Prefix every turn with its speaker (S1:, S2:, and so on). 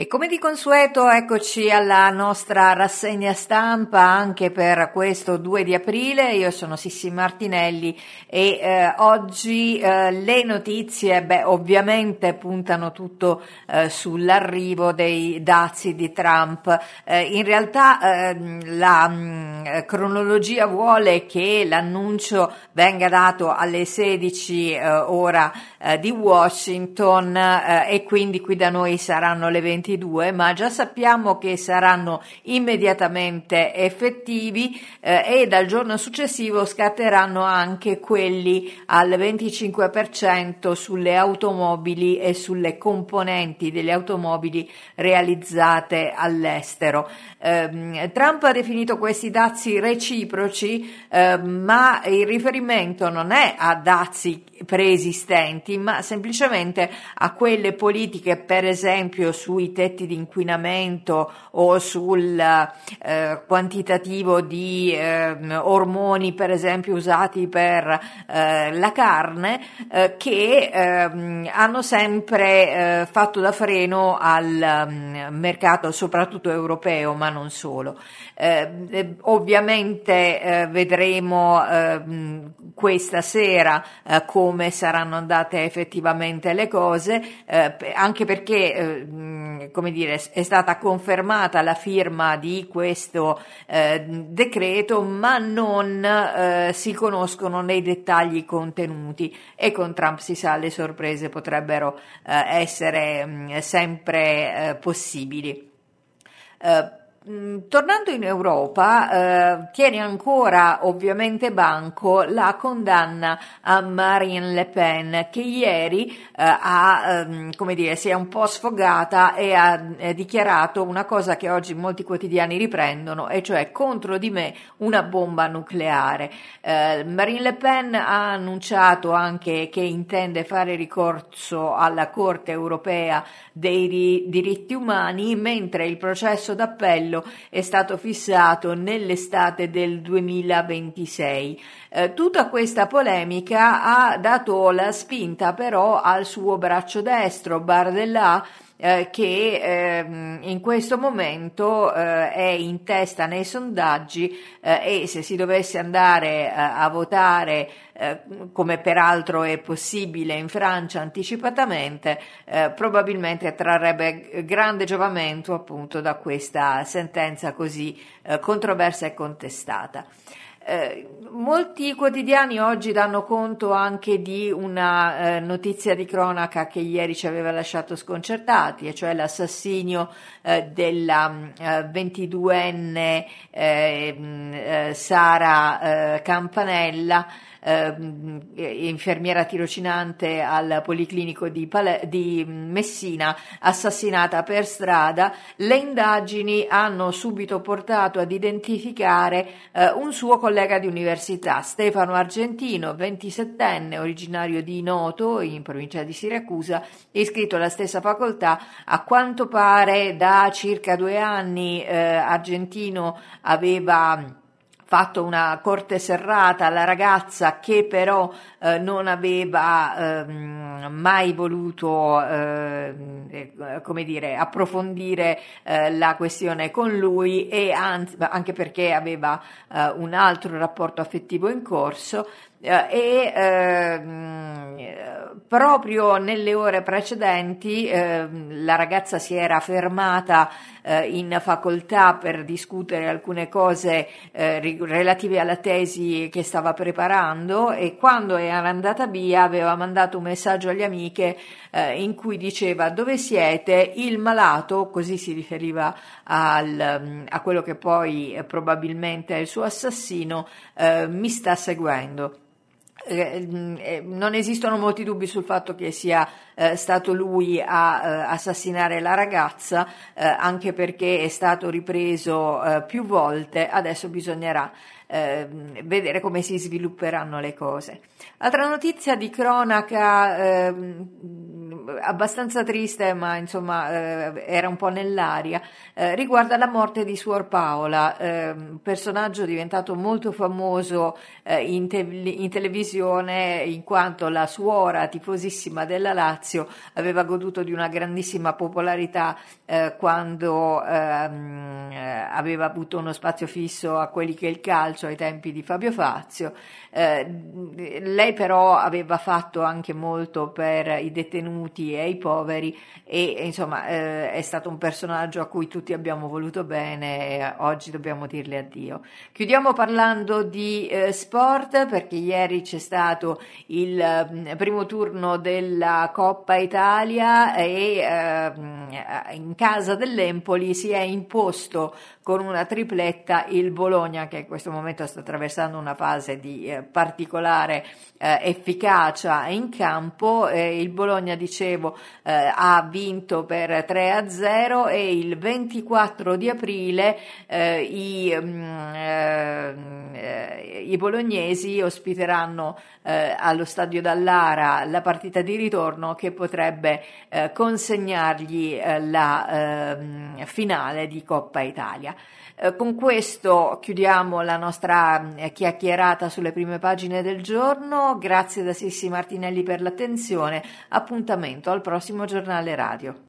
S1: E come di consueto, eccoci alla nostra rassegna stampa anche per questo 2 di aprile. Io sono Sissi Martinelli e oggi le notizie, ovviamente puntano tutto sull'arrivo dei dazi di Trump. In realtà la cronologia vuole che l'annuncio venga dato alle 16 ora di Washington e quindi qui da noi saranno le 22, ma già sappiamo che saranno immediatamente effettivi e dal giorno successivo scatteranno anche quelli al 25% sulle automobili e sulle componenti delle automobili realizzate all'estero. Trump ha definito questi dazi reciproci, ma il riferimento non è a dazi preesistenti, ma semplicemente a quelle politiche, per esempio sui tetti di inquinamento o sul quantitativo di ormoni, per esempio usati per la carne, che hanno sempre fatto da freno al mercato, soprattutto europeo, ma non solo. Ovviamente vedremo questa sera come saranno andate effettivamente le cose, anche perché come dire, è stata confermata la firma di questo decreto, ma non si conoscono nei dettagli contenuti, e con Trump si sa, le sorprese potrebbero essere sempre possibili. Tornando in Europa, tiene ancora ovviamente banco la condanna a Marine Le Pen, che ieri si è un po' sfogata e ha dichiarato una cosa che oggi molti quotidiani riprendono, e cioè: contro di me una bomba nucleare. Marine Le Pen ha annunciato anche che intende fare ricorso alla Corte europea dei diritti umani, mentre il processo d'appello è stato fissato nell'estate del 2026. Tutta questa polemica ha dato la spinta però al suo braccio destro, Bardella, che in questo momento è in testa nei sondaggi, e se si dovesse andare a votare, come peraltro è possibile in Francia anticipatamente, probabilmente trarrebbe grande giovamento appunto da questa sentenza così controversa e contestata. Molti quotidiani oggi danno conto anche di una notizia di cronaca che ieri ci aveva lasciato sconcertati, e cioè l'assassinio della 22enne Sara Campanella, infermiera tirocinante al Policlinico di Messina, assassinata per strada. Le indagini hanno subito portato ad identificare un suo collega di università, Stefano Argentino, 27enne, originario di Noto, in provincia di Siracusa, iscritto alla stessa facoltà. A quanto pare da circa 2 anni Argentino aveva fatto una corte serrata alla ragazza, che però non aveva mai voluto approfondire la questione con lui, e anche perché aveva un altro rapporto affettivo in corso. Proprio nelle ore precedenti la ragazza si era fermata in facoltà per discutere alcune cose relative alla tesi che stava preparando, e quando era andata via aveva mandato un messaggio alle amiche in cui diceva: dove siete? Il malato, così si riferiva a quello che poi probabilmente è il suo assassino, mi sta seguendo. Non esistono molti dubbi sul fatto che sia stato lui a assassinare la ragazza, anche perché è stato ripreso più volte. Adesso bisognerà vedere come si svilupperanno le cose. Altra notizia di cronaca abbastanza triste, ma insomma era un po' nell'aria, riguarda la morte di Suor Paola, un personaggio diventato molto famoso in televisione, in quanto la suora tifosissima della Lazio aveva goduto di una grandissima popolarità quando aveva avuto uno spazio fisso a quelli che è il calcio ai tempi di Fabio Fazio. Lei però aveva fatto anche molto per i detenuti e i poveri e insomma è stato un personaggio a cui tutti abbiamo voluto bene e oggi dobbiamo dirle addio. Chiudiamo parlando di sport, perché ieri c'è stato il primo turno della Coppa Italia e in casa dell'Empoli si è imposto con una tripletta il Bologna, che in questo momento sta attraversando una fase di particolare efficacia in campo. Il Bologna, dicevo, ha vinto per 3-0 e il 24 di aprile i bolognesi ospiteranno allo Stadio Dallara la partita di ritorno che potrebbe consegnargli la finale di Coppa Italia. Con questo chiudiamo la nostra chiacchierata sulle prime pagine del giorno. Grazie da Sissi Martinelli per l'attenzione. Appuntamento al prossimo giornale radio.